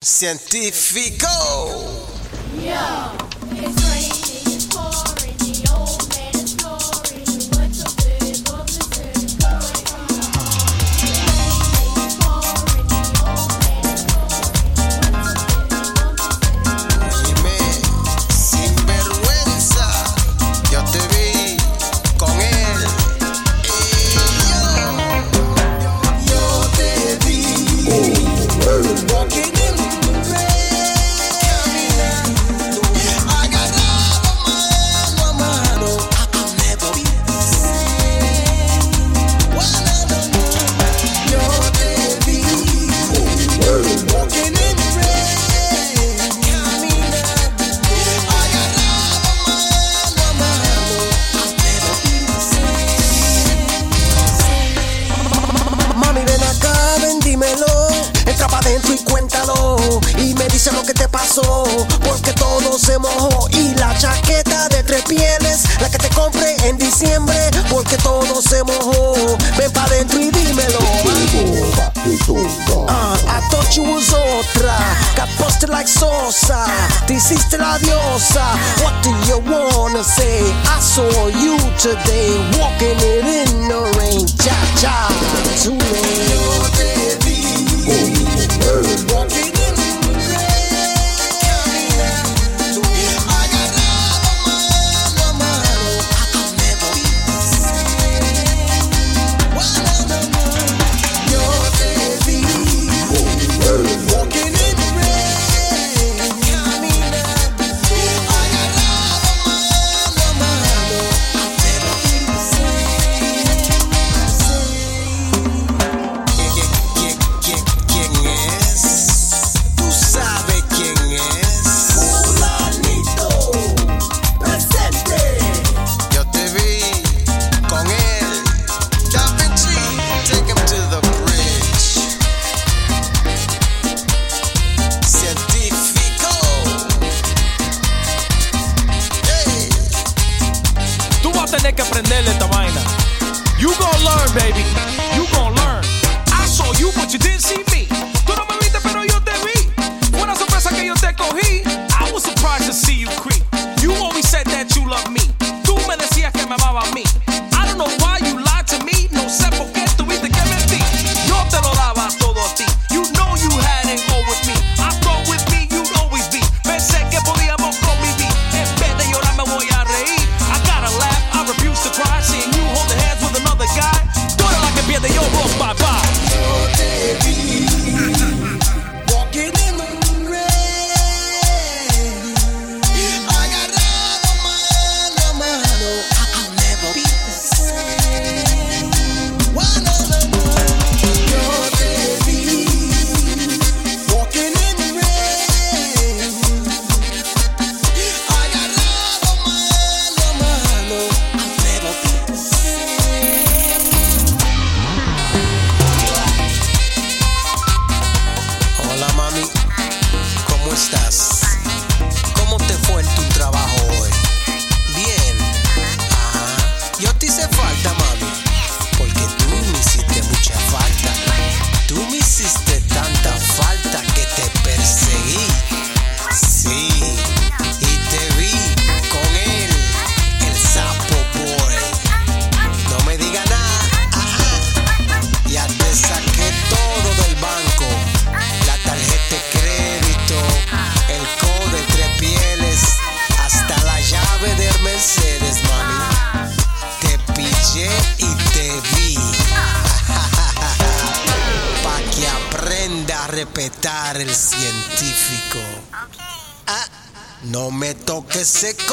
Científico. Yo, it's raining, it's pouring, the old man is snoring. What's a big officer going on? It's pouring, the old man is snoring. What's a big officer? Oíme, sinvergüenza, yo te vi con él. Yo te vi walking in the rain, caminando, agarrado mano a mano. I'll never be the same. Yo te vi walking in the rain, caminando, agarrado mano a mano. I'll never be the same. Mami, ven acá, ven, dímelo. Entra pa' dentro y cuéntalo. Y me dice lo que te pasó, porque todo se mojó. Y la chaqueta de 3 pieles, la que te compré en diciembre, porque todo se mojó. Ven pa' dentro y dímelo. I thought you was otra. Got busted like Sosa. Te hiciste la diosa. What do you wanna say? I saw you today, walking it in the rain. Cha cha, too late. Yo te vi walking in the rain, caminando, agarrado mano a mano. I'll never be the same. Yo te vi walking in the rain, caminando, agarrado mano a mano. I'll never be the same. ¿Quién es? ¿Tú sabes quién es? Fulanito, presente. Yo te vi con él. Da Vinci, take him to the bridge. Científico. Hey. Tú vas a tener que aprenderle esta vaina. You gon' learn, baby. You gon' learn. I saw you, but you didn't see me. Tú no me viste, pero yo te vi. Fue una sorpresa que yo te cogí. I was surprised to see you creep. You always said that you love me. Tú me decías que me amaba a mí. I don't know why you lied to me. No sé por qué tuviste que mentir. Yo te lo daba todo a ti. You know you had it all with me. I thought with me you'd always be. Pensé que podíamos convivir. En vez de llorar me voy a reír. I gotta laugh, I refuse to cry. Seeing you hold hands with another guy. Tú eres la que pierde, yo voy bye bye. Yo te vi walking in the rain, agarrado mano a mano. I'll never be the same. Yo te vi walking in the rain, agarrado mano a mano. I'll never be the same. Hola mami, ¿cómo estás? ¿Cómo te fue en tu trabajo hoy? Bien. Ajá. Yo te hice falta, mami, porque tú me hiciste mucha falta. Tú me hiciste tanta falta que te perseguí. Sí, y te vi con él, el sapo boy. No me diga nada. Ya te saqué todo del banco. La tarjeta de crédito, el codo de 3 pieles, hasta la llave del Mercedes, mami. Te pillé y te vi. Pa' que aprenda a respetar el científico. No me toques seco.